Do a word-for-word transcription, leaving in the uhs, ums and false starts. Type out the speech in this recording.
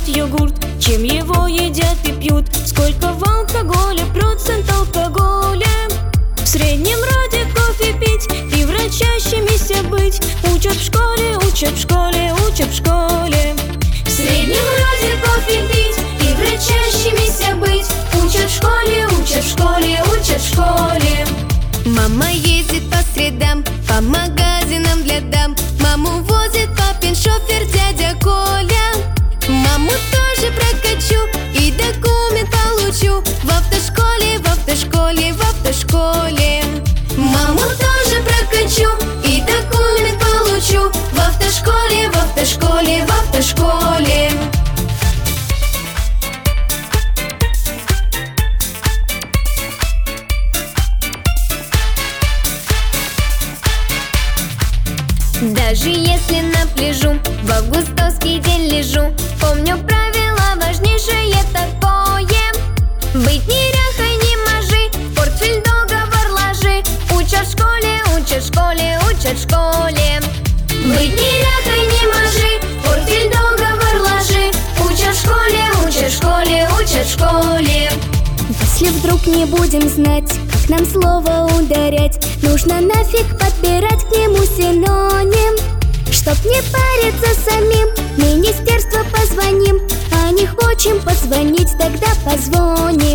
йогурт, чем его едят и пьют. Сколько в алкоголе, процент алкоголя. В среднем ради кофе пить и врачащимися быть. Учат в школе, учат в школе, учат в школе. В среднем ради кофе пить и врачащимися быть. Учат в школе, учат в школе, учат в школе. Мама ездит по средам по магазинам для дам. Маму возит папин шофер дядя Коля. Маму тоже прокачу и документ получу. В автошколе, в автошколе, в автошколе. Маму тоже прокачу и документ получу. В автошколе, в автошколе, в автошколе. Даже если на пляжу в августовский день лежу, помню правило важнейшее такое: быть неряхой не можи, в портфель договор ложи. Учат в школе, учат в школе, учат в школе. Быть неряхой не можи, в портфель договор ложи. Учат в школе, учат в школе, учат в школе. Если вдруг не будем знать, как нам слово ударять, нужно нафиг подбирать к нему синоним. Чтоб не париться самим, в министерство позвоним. А не хочем позвонить, тогда позвоним.